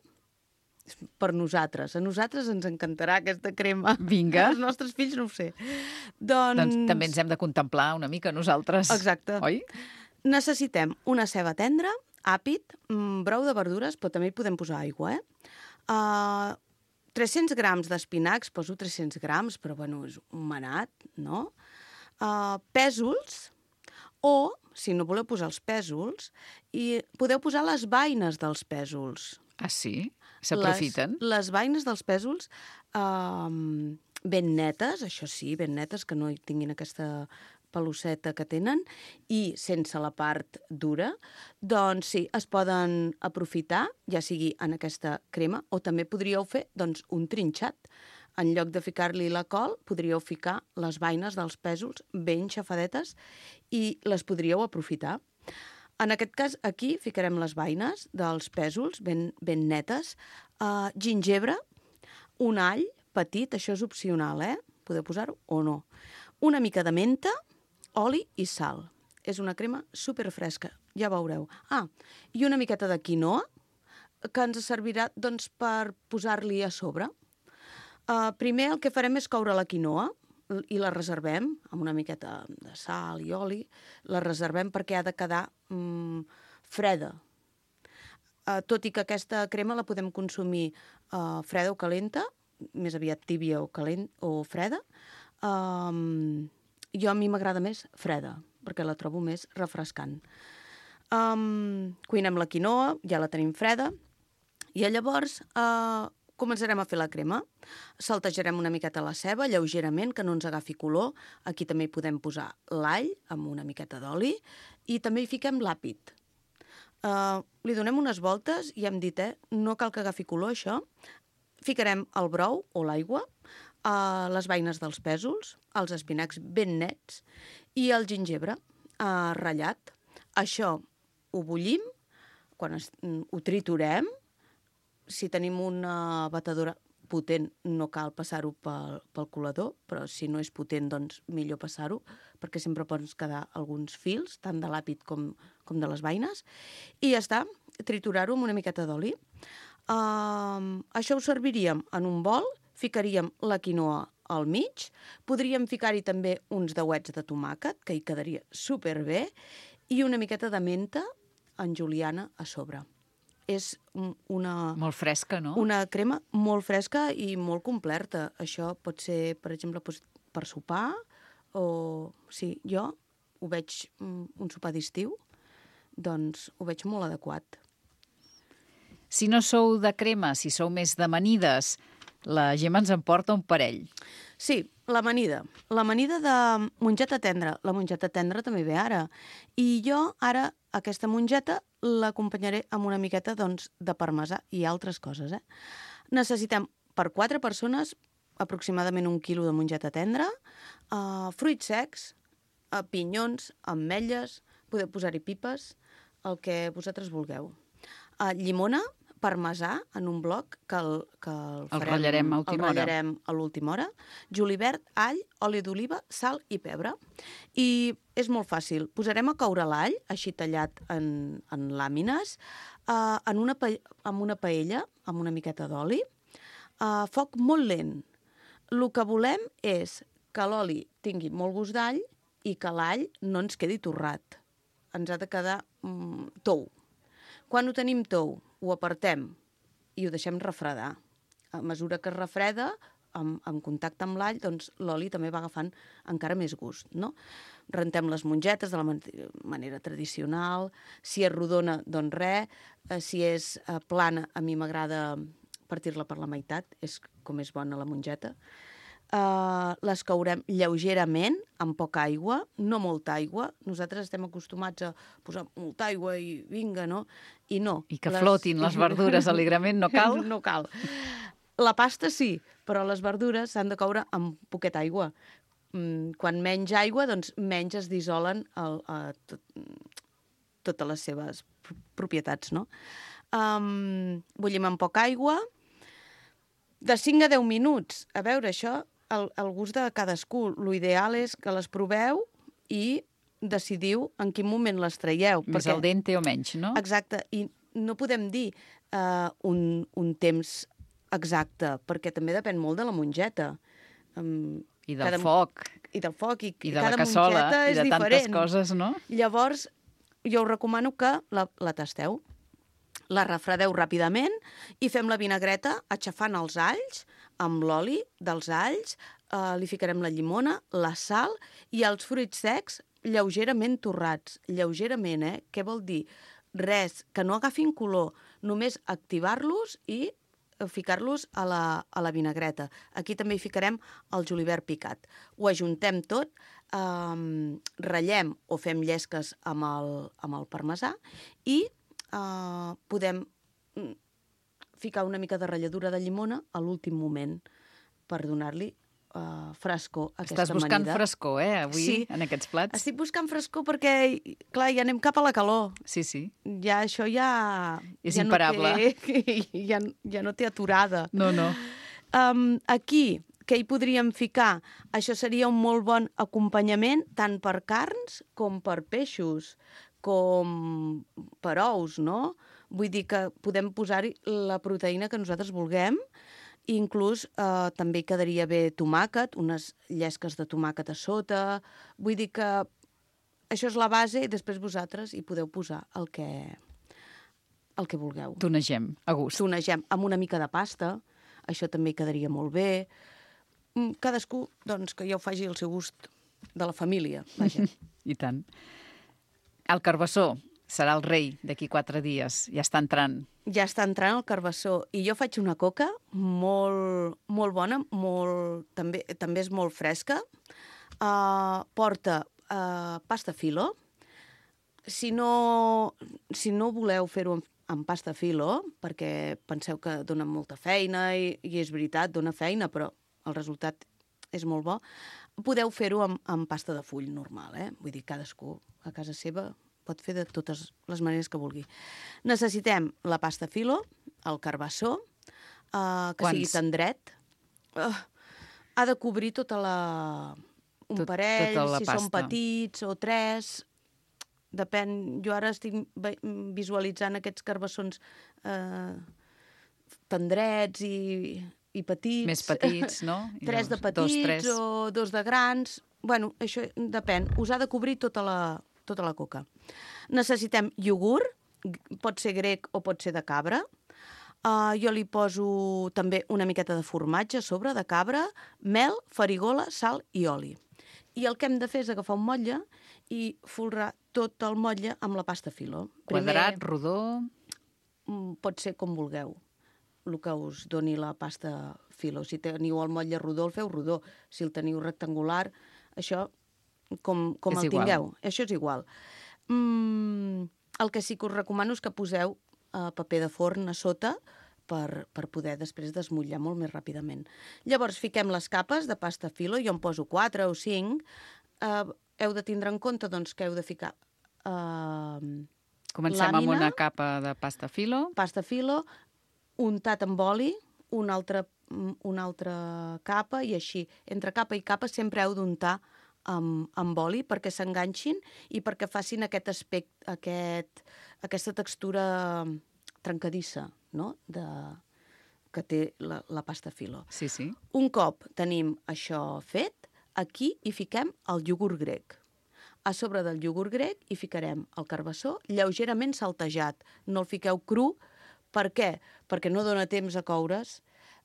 Per nosaltres. A nosaltres ens encantarà aquesta crema. Vinga. Els nostres fills no ho sé. Doncs... doncs també ens hem de contemplar una mica nosaltres. Exacte. Oi? Necessitem una ceba tendra, àpid, brou de verdures, però també hi podem posar aigua, eh? Uh, tres-cents grams d'espinacs, poso tres-cents grams, però bueno, és un manat, no? Uh, pèsols, o, si no voleu posar els pèsols, i podeu posar les beines dels pèsols. Ah, sí? S'aprofiten? Les, les beines dels pèsols um, ben netes, això sí, ben netes, que no hi tinguin aquesta peluceta que tenen, i sense la part dura, doncs sí, es poden aprofitar, ja sigui en aquesta crema, o també podríeu fer doncs, un trinxat. En lloc de ficar-li la col, podríeu ficar les beines dels pèsols ben xafadetes i les podríeu aprofitar. En aquest cas, aquí ficarem les beines dels pèsols ben, ben netes, uh, gingebre, un all petit, això és opcional, eh? Podeu posar-ho o no. Una mica de menta, oli i sal. És una crema superfresca, ja veureu. Ah, i una miqueta de quinoa, que ens servirà doncs, per posar-li a sobre. Uh, primer el que farem és coure la quinoa, i la reservem amb una miqueta de sal i oli, la reservem perquè ha de quedar mm, freda. Uh, tot i que aquesta crema la podem consumir uh, freda o calenta, més aviat tibia o, calent, o freda, um, jo a mi m'agrada més freda, perquè la trobo més refrescant. Um, cuinem la quinoa, ja la tenim freda, i llavors... Uh, començarem a fer la crema. Saltejarem una miqueta la ceba, lleugerament, que no ens agafi color. Aquí també hi podem posar l'all amb una miqueta d'oli i també hi fiquem l'àpid. Uh, li donem unes voltes i hem dit, eh, no cal que agafi color això. Ficarem el brou o l'aigua, uh, les beines dels pèsols, els espinacs ben nets i el gingebre uh, ratllat. Això ho bullim, quan es, ho triturem. Si tenim una batedora potent, no cal passar-ho pel, pel colador, però si no és potent, doncs millor passar-ho, perquè sempre pots quedar alguns fils, tant de l'àpid com, com de les beines. I ja està, triturar-ho amb una miqueta d'oli. Uh, això ho serviríem en un bol, ficaríem la quinoa al mig, podríem ficar-hi també uns dauets de tomàquet, que hi quedaria superbé, i una miqueta de menta en juliana a sobre. És una... Molt fresca, no? Una crema molt fresca i molt completa. Això pot ser, per exemple, per sopar o... Sí, jo ho veig un sopar d'estiu, doncs ho veig molt adequat. Si no sou de crema, si sou més d'amanides, la Gemma ens en porta un parell. Sí, l'amanida. L'amanida de mongeta tendra. La mongeta tendra també ve ara. I jo ara aquesta mongeta l'acompanyaré amb una miqueta doncs, de parmesà i altres coses. Eh? Necessitem per quatre persones aproximadament un quilo de mongeta tendra, uh, fruits secs, uh, pinyons, ametlles, podeu posar-hi pipes, el que vosaltres vulgueu. Uh, llimona, parmesà en un bloc que el, que el, El farem, ratllarem a última el hora. ratllarem a l'última hora. Julivert, all, oli d'oliva, sal i pebre. I és molt fàcil. Posarem a coure l'all, així tallat en, en làmines, uh, en una, pa en una paella, amb una miqueta d'oli, a uh, foc molt lent. El que volem és que l'oli tingui molt gust d'all i que l'all no ens quedi torrat. Ens ha de quedar mm, tou. Quan ho tenim tou, ho apartem i ho deixem refredar. A mesura que es refreda, en, en contacte amb l'all, doncs l'oli també va agafant encara més gust, no? Rentem les mongetes de la man manera tradicional. Si és rodona, doncs res. Eh, si és eh, plana, a mi m'agrada partir-la per la meitat, és com és bona la mongeta. Uh, les courem lleugerament, amb poca aigua, no molta aigua. Nosaltres estem acostumats a posar molta aigua i vinga, no? I no. I que les... flotin les verdures alegrement, no cal? No cal. La pasta sí, però les verdures s'han de coure amb poqueta aigua. Mm, quan menys aigua, doncs menys es dissolen el, uh, tot, totes les seves propietats, no? Um, bullim amb poca aigua, de cinc a deu minuts. A veure, això, el, el gust de cadascú. L'ideal és que les proveu i decidiu en quin moment les traieu. Més perquè... al dente o menys, no? Exacte, i no podem dir uh, un, un temps exacte, perquè també depèn molt de la mongeta. Um, I del cada... foc. I del foc, i, I de cada la cassola, mongeta i és de diferent. tantes coses, no? Llavors, jo us recomano que la, la tasteu. La refredeu ràpidament i fem la vinagreta aixafant els alls amb l'oli dels alls, eh, li ficarem la llimona, la sal i els fruits secs lleugerament torrats. Lleugerament, eh? Què vol dir? Res, que no agafin color, només activar-los i ficar-los a la, a la vinagreta. Aquí també hi ficarem el julivert picat. Ho ajuntem tot, eh, ratllem o fem llesques amb el, amb el parmesà i Uh, podem ficar una mica de ratlladura de llimona a l'últim moment per donar-li uh, frescor a aquesta Estàs buscant amanida. frescor, eh, avui, sí. en aquests plats? Estic buscant frescor perquè, clar, ja anem cap a la calor. Sí, sí. Ja això ja... És ja imparable. No té, ja, ja no té aturada. No, no. Um, aquí, què hi podríem ficar? Això seria un molt bon acompanyament tant per carns com per peixos, com per ous, no? Vull dir que podem posar-hi la proteïna que nosaltres vulguem, i inclús eh, també hi quedaria bé tomàquet, unes llesques de tomàquet a sota. Vull dir que això és la base i després vosaltres hi podeu posar el que, el que vulgueu. Tonegem, a gust. Tonegem amb una mica de pasta, això també hi quedaria molt bé. Cadascú, doncs, que ja ho faci al seu gust de la família, vaja. I tant. El carbassó serà el rei d'aquí quatre dies. Ja està entrant. Ja està entrant el carbassó. I jo faig una coca molt, molt bona, molt, també, també és molt fresca. Uh, porta uh, pasta filo. Si no, si no voleu fer-ho amb, amb pasta filo, perquè penseu que dona molta feina, i, i és veritat, dona feina, però el resultat és molt bo, podeu fer-ho amb, amb pasta de full normal, eh? Vull dir, cadascú a casa seva pot fer de totes les maneres que vulgui. Necessitem la pasta filo, el carbassó, eh, que Quants? sigui tendret. Uh, ha de cobrir tota la... un Tot, parell, tota la si pasta. són petits o tres. Depèn. Jo ara estic visualitzant aquests carbassons eh, tendrets i... i petits. Més petits, no? I tres de dos, petits dos, tres. o dos de grans. Bueno, això depèn. Us ha de cobrir tota la, tota la coca. Necessitem iogurt, pot ser grec o pot ser de cabra. Uh, jo li poso també una miqueta de formatge a sobre, de cabra, mel, farigola, sal i oli. I el que hem de fer és agafar un motlle i folrar tot el motlle amb la pasta filo. Quadrat, rodó... mm, pot ser com vulgueu, el que us doni la pasta filo. Si teniu el motlle rodó, el feu rodó. Si el teniu rectangular, això com, com És el igual. tingueu. Això és igual. Mm, el que sí que us recomano és que poseu eh, paper de forn a sota per, per poder després desmotllar molt més ràpidament. Llavors fiquem les capes de pasta filo, jo en poso quatre o cinc. Eh, heu de tindre en compte doncs, que heu de ficar eh, Comencem amb làmina, una capa de pasta filo. pasta filo, untat amb oli, una altra, una altra capa, i així. Entre capa i capa sempre heu d'untar amb, amb oli perquè s'enganxin i perquè facin aquest aspecte, aquest, aquesta textura trencadissa, no?, de, que té la, la pasta filo. Sí, sí. Un cop tenim això fet, aquí hi fiquem el iogurt grec. A sobre del iogurt grec hi ficarem el carbassó lleugerament saltejat. No el fiqueu cru. Per què? Perquè no dona temps a coure's.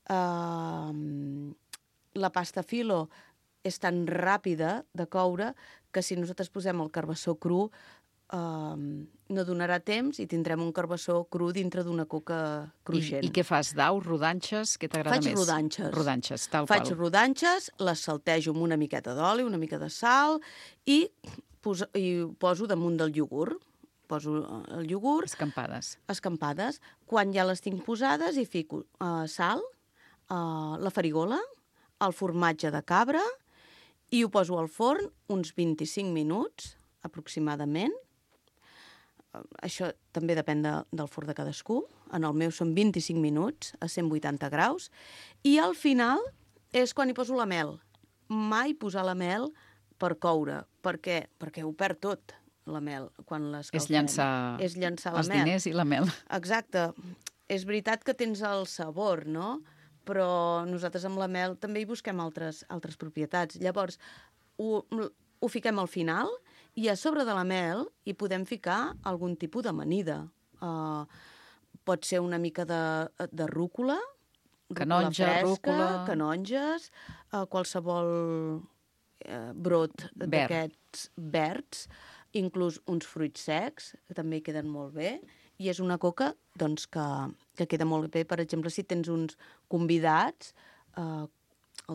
Uh, la pasta filo és tan ràpida de coure que si nosaltres posem el carbassó cru uh, no donarà temps i tindrem un carbassó cru dintre d'una coca cruixent. I, I què fas? Daus, rodanxes? Què t'agrada més? Faig rodanxes. Rodanxes, tal Faig qual. rodanxes, les saltejo amb una miqueta d'oli, una mica de sal i, poso, i poso damunt del iogurt. Poso el iogurt, Escampades. escampades. Quan ja les tinc posades hi fico uh, sal, uh, la farigola, el formatge de cabra i ho poso al forn uns vint-i-cinc minuts, aproximadament. Uh, això també depèn de, del forn de cadascú. En el meu són vint-i-cinc minuts a cent vuitanta graus. I al final és quan hi poso la mel. Mai posar la mel per coure. Per què? Perquè ho perd tot, la mel, quan l'escalfem. És llançar, és llançar la els mel. diners i la mel. Exacte. És veritat que tens el sabor, no? Però nosaltres amb la mel també hi busquem altres, altres propietats. Llavors, ho, ho fiquem al final i a sobre de la mel hi podem ficar algun tipus d'amanida. Uh, pot ser una mica de, de rúcula, Canonja, fresca, rúcula. canonges, uh, qualsevol uh, brot Verd. d'aquests verds, inclús uns fruits secs, que també hi queden molt bé, i és una coca doncs, que, que queda molt bé. Per exemple, si tens uns convidats, eh, el,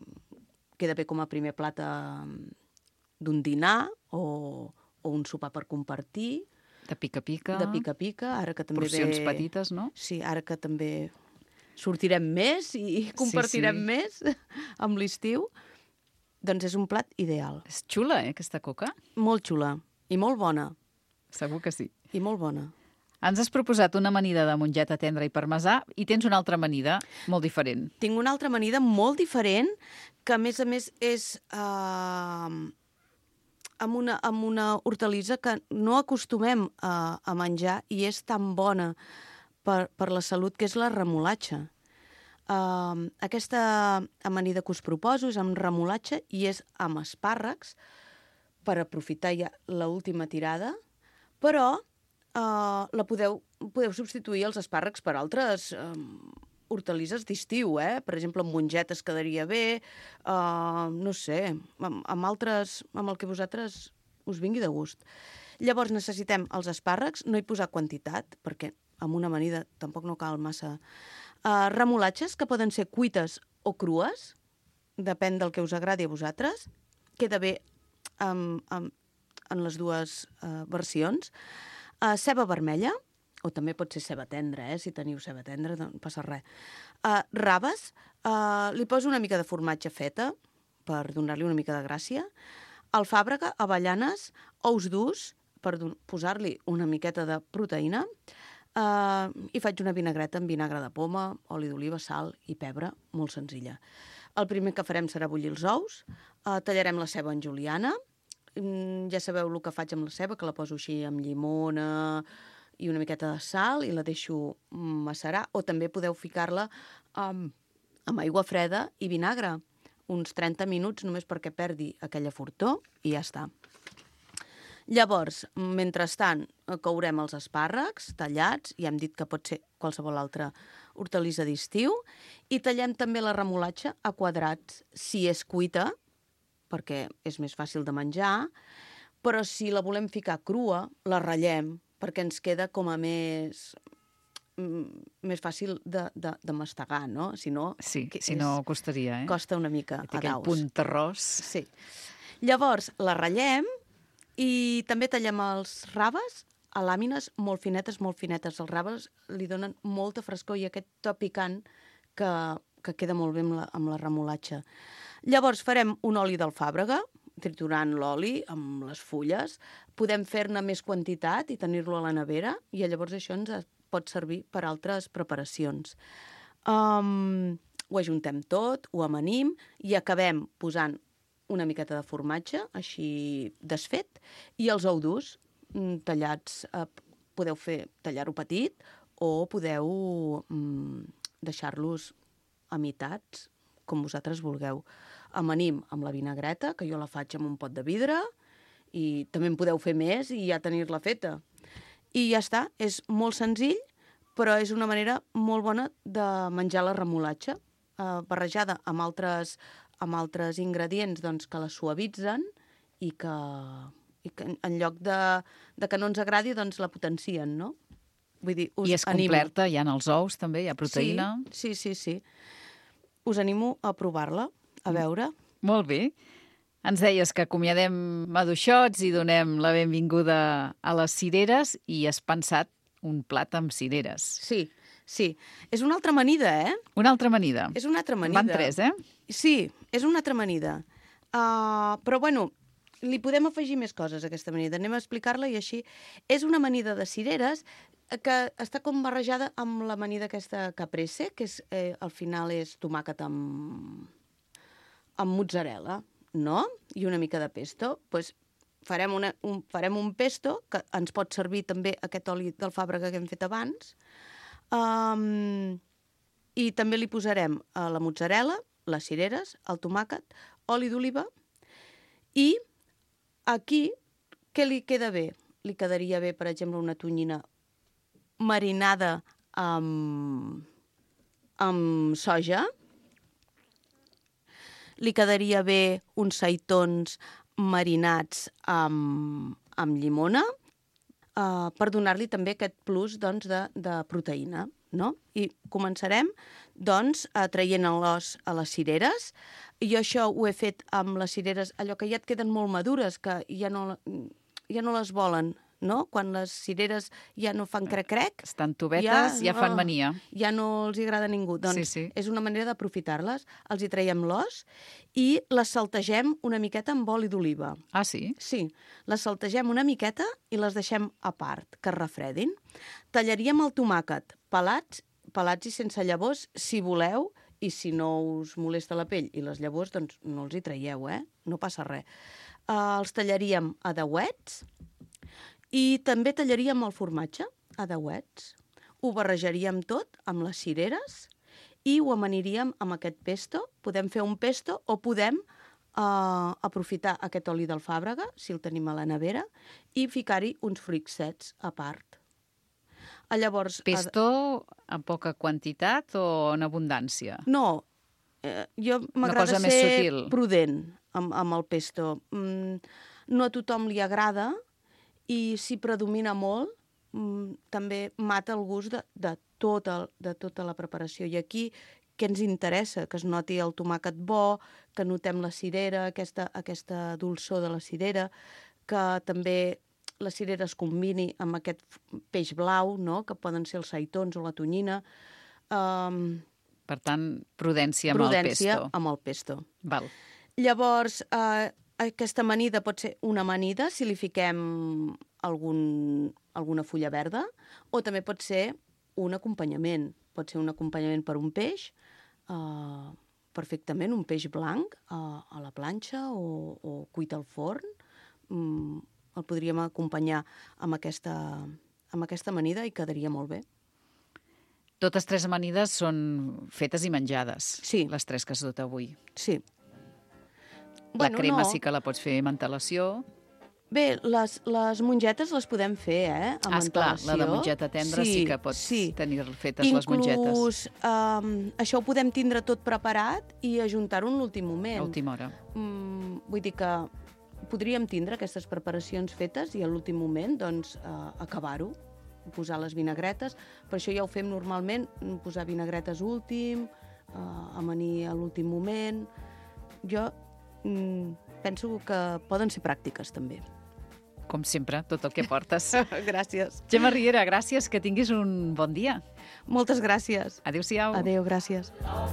queda bé com a primer plat eh, d'un dinar o, o un sopar per compartir, De pica-pica. de pica-pica, ara que també Porcions ve... petites, no? Sí, ara que també sortirem més i compartirem sí. més amb l'estiu, doncs és un plat ideal. És xula, eh, aquesta coca? Molt xula i molt bona. Segur que sí. I molt bona. Ens has proposat una amanida de mongeta tendra i parmesà i tens una altra amanida molt diferent. Tinc una altra amanida molt diferent que, a més a més, és uh, amb, una, amb una hortalissa que no acostumem a, a menjar i és tan bona per, per la salut, que és la remolatxa. Uh, aquesta amanida que us proposo és amb remolatxa i és amb espàrrecs, per aprofitar ja l'última tirada, però uh, la podeu, podeu substituir els espàrrecs per altres um, hortalisses d'estiu, eh? Per exemple, amb mongetes quedaria bé, uh, no sé, amb, amb altres, amb el que vosaltres us vingui de gust. Llavors necessitem els espàrrecs, no hi posar quantitat, perquè amb una amanida tampoc no cal massa. Uh, remolatxes, que poden ser cuites o crues, depèn del que us agradi a vosaltres. Queda bé um, um, en les dues uh, versions. Uh, ceba vermella, o també pot ser ceba tendra, eh? Si teniu ceba tendra, no passa res. Uh, raves, uh, li poso una mica de formatge feta, per donar-li una mica de gràcia. Alfàbrega, avellanes, ous durs, per posar-li una miqueta de proteïna. Uh, I faig una vinagreta amb vinagre de poma, oli d'oliva, sal i pebre, molt senzilla. El primer que farem serà bullir els ous, uh, tallarem la ceba en juliana, mm, ja sabeu el que faig amb la ceba, que la poso així amb llimona i una miqueta de sal i la deixo macerar, o també podeu ficar-la um, amb aigua freda i vinagre, uns trenta minuts només perquè perdi aquella fortor i ja està. Llavors, mentrestant, courem els espàrrecs tallats, ja hem dit que pot ser qualsevol altra hortalissa d'estiu, i tallem també la remolatxa a quadrats, si és cuita, perquè és més fàcil de menjar, però si la volem ficar crua, la ratllem, perquè ens queda com a més, mm, més fàcil de, de, de mastegar, no? Si no, Sí, que si és- no costaria, eh? costa una mica Té a aquell daus. punt terrós. Sí. Llavors, la ratllem i també tallem els raves a làmines molt finetes, molt finetes. Els raves li donen molta frescor i aquest to picant que, que queda molt bé amb la, amb la remolatxa. Llavors farem un oli d'alfàbrega, triturant l'oli amb les fulles. Podem fer-ne més quantitat i tenir-lo a la nevera i llavors això ens pot servir per altres preparacions. Um, ho ajuntem tot, ho amanim i acabem posant una miqueta de formatge, així desfet, i els ous durs mm, tallats, eh, podeu fer tallar-ho petit o podeu mm, deixar-los a meitats, com vosaltres vulgueu. Amanim amb la vinagreta, que jo la faig amb un pot de vidre, i també en podeu fer més i ja tenir-la feta. I ja està, és molt senzill, però és una manera molt bona de menjar la remolatxa, eh, barrejada amb altres, amb altres ingredients doncs, que la suavitzen i que, i que en lloc de, de que no ens agradi, doncs la potencien, no? Vull dir, us I és animo. completa, hi ha els ous també, hi ha proteïna. Sí, sí, sí, sí. Us animo a provar-la, a veure. Molt bé. Ens deies que acomiadem maduixots i donem la benvinguda a les cireres i has pensat un plat amb cireres. Sí, sí. És una altra amanida, eh? Una altra amanida. És una altra amanida. Van tres, eh? Sí, és una altra amanida. Uh, però, bueno, li podem afegir més coses a aquesta amanida. Anem a explicar-la i així. És una amanida de cireres que està com barrejada amb l'amanida aquesta caprese, que és, eh, al final és tomàquet amb, amb mozzarella, no? I una mica de pesto. Pues farem, una, un, farem un pesto, que ens pot servir també aquest oli d'alfàbrega que hem fet abans, um, i també li posarem uh, la mozzarella, les cireres, el tomàquet, oli d'oliva, i aquí què li queda bé? Li quedaria bé, per exemple, una tonyina marinada amb, amb soja. Li quedaria bé uns seitons marinats amb, amb llimona, uh, per donar-li també aquest plus doncs, de, de proteïna. No? I començarem doncs, traient l'os a les cireres. I jo això ho he fet amb les cireres, allò que ja et queden molt madures, que ja no, ja no les volen, no? Quan les cireres ja no fan crec-crec... Estan tobetes, ja, ja fan mania. Ja no els hi agrada a ningú. Doncs sí, sí. És una manera d'aprofitar-les. Els hi traiem l'os i les saltegem una miqueta amb oli d'oliva. Ah, sí? Sí. Les saltegem una miqueta i les deixem a part, que es refredin. Tallaríem el tomàquet pelats, pelats i sense llavors, si voleu, i si no us molesta la pell i les llavors, doncs no els hi traieu, eh? No passa res. Uh, els tallaríem a deuets i també tallaríem el formatge a deuets. Ho barrejaríem tot amb les cireres i ho amaniríem amb aquest pesto. Podem fer un pesto o podem uh, aprofitar aquest oli d'alfàbrega, si el tenim a la nevera, i ficar-hi uns fruits secs a part. Llavors, pesto en poca quantitat o en abundància? No, eh, jo m'agrada ser sutil. prudent amb, amb el pesto. Mm, no a tothom li agrada i si predomina molt mm, també mata el gust de, de, tota, de tota la preparació. I aquí què ens interessa? Que es noti el tomàquet bo, que notem la cirera, aquesta, aquesta dolçor de la cirera, que també la cirera es combini amb aquest peix blau, no? Que poden ser els seitons o la tonyina. Um, per tant, prudència amb prudència el pesto. amb el pesto. Val. Llavors, eh, aquesta amanida pot ser una amanida si li fiquem algun, alguna fulla verda, o també pot ser un acompanyament. Pot ser un acompanyament per un peix, eh, perfectament, un peix blanc eh, a la planxa o, o cuit al forn. Mm, el podríem acompanyar amb aquesta, amb aquesta amanida i quedaria molt bé. Totes tres amanides són fetes i menjades. Sí. Les tres que has dut avui. Sí. La Bueno, crema no. sí que la pots fer amb antelació. Bé, les, les mongetes les podem fer, eh? Amb Ah, esclar, antelació. la de mongeta tendra sí, sí que pots sí. tenir fetes les mongetes. Inclús um, això ho podem tindre tot preparat i ajuntar-ho en l'últim moment. A última hora. Mm, vull dir que podríem tindre aquestes preparacions fetes i a l'últim moment, doncs, uh, acabar-ho. posar les vinagretes. Per això ja ho fem normalment, posar vinagretes últim, eh, amanir a l'últim moment. Jo mm, penso que poden ser pràctiques, també. Com sempre, tot el que portes. Gràcies. Gemma Riera, gràcies, que tinguis un bon dia. Moltes gràcies. Adéu-siau. Adéu, gràcies.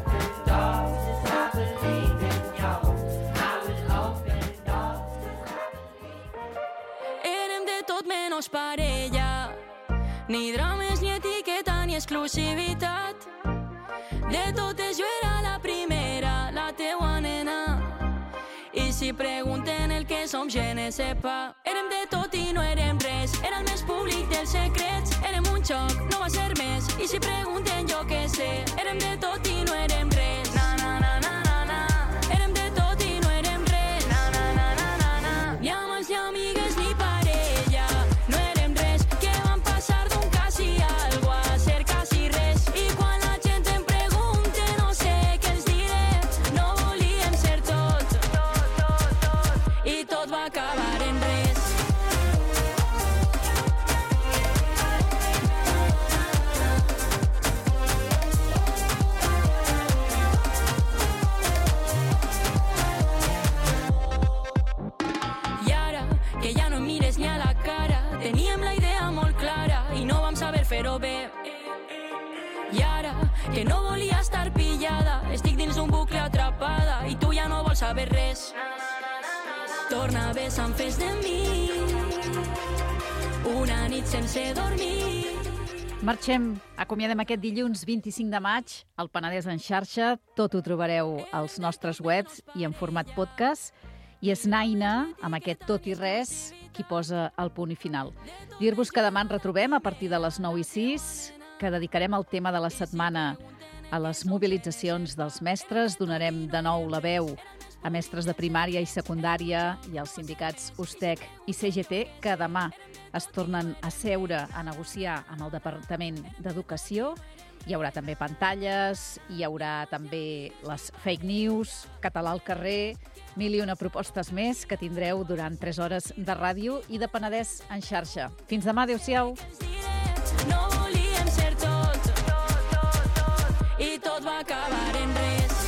Érem de tot menys parella, ni drames, ni etiqueta, ni exclusivitat. De totes jo era la primera, la teua nena. I si pregunten el que som, je ne sé pas. Érem de tot i no érem res, era el més públic dels secrets. Érem un xoc, no va ser més. I si pregunten jo què sé, érem de tot i no érem res. Na, na, na, na, na, na. Érem de tot i no érem res. Na, na, na, na, na, na. Ni amants, ni amigues, ni parella. No érem res, que vam passar d'un quasi algo a ser quasi res. I quan la gent em pregunta, no sé què els diré. No volíem ser tot, tot, tot, tot. I tot va acabar en res. Que ja no em mires ni a la cara. Teníem la idea molt clara i no vam saber fer-ho bé. I ara, que no volia estar pillada, estic dins d'un bucle atrapada i tu ja no vols saber res. Torna a besar, fes de mi una nit sense dormir. Marxem, acomiadem aquest dilluns vint-i-cinc de maig al Penedès en xarxa. Tot ho trobareu als nostres webs i en format podcast. I és Naina, amb aquest tot i res, qui posa el punt i final. Dir-vos que demà ens retrobem a partir de les nou i sis, que dedicarem el tema de la setmana a les mobilitzacions dels mestres. Donarem de nou la veu a mestres de primària i secundària i als sindicats U S T E C i C G T, que demà es tornen a seure a negociar amb el Departament d'Educació. Hi haurà també pantalles, hi haurà també les fake news, català al carrer, mil i una propostes més que tindreu durant tres hores de ràdio i de Penedès en xarxa. Fins demà, adéu-siau. No volíem ser tot, tot, tot, tot, i tot va acabar en res.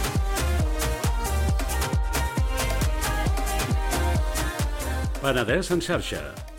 Penedès en xarxa,